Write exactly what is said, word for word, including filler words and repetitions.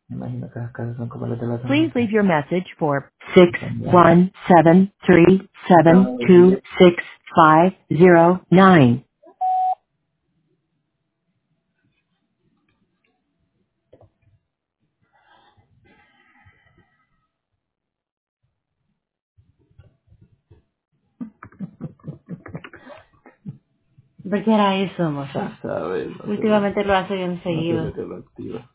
Me imagino que las casas son como las de las Please amigas. leave your message for six Son grandes. one seven three seven Todos los two días. six five zero nine. ¿Por qué era eso, moza? Ya sabes, no sé, Últimamente lo hace bien no sé seguido. lo que lo activa.